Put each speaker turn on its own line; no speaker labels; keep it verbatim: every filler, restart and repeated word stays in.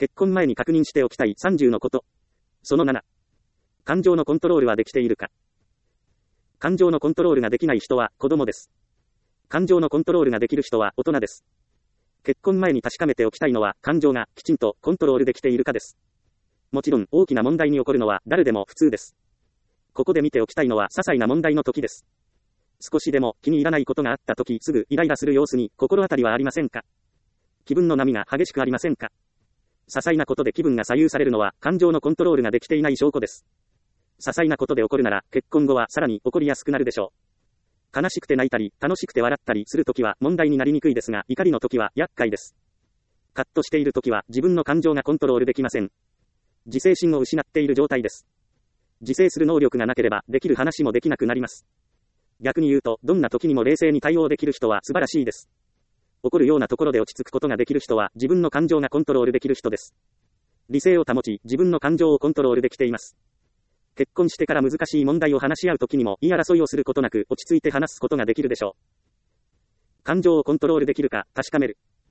結婚前に確認しておきたいさんじゅうのこと。そのなな。感情のコントロールはできているか。感情のコントロールができない人は子供です。感情のコントロールができる人は大人です。結婚前に確かめておきたいのは感情がきちんとコントロールできているかです。もちろん大きな問題に起こるのは誰でも普通です。ここで見ておきたいのは些細な問題の時です。少しでも気に入らないことがあった時すぐイライラする様子に心当たりはありませんか。気分の波が激しくありませんか。些細なことで気分が左右されるのは感情のコントロールができていない証拠です。些細なことで起こるなら結婚後はさらに起こりやすくなるでしょう。悲しくて泣いたり楽しくて笑ったりするときは問題になりにくいですが怒りのときは厄介です。カッとしているときは自分の感情がコントロールできません。自制心を失っている状態です。自制する能力がなければできる話もできなくなります。逆に言うとどんな時にも冷静に対応できる人は素晴らしいです。怒るようなところで落ち着くことができる人は自分の感情がコントロールできる人です。理性を保ち自分の感情をコントロールできています。結婚してから難しい問題を話し合うときにも言い争いをすることなく落ち着いて話すことができるでしょう。感情をコントロールできるか確かめる。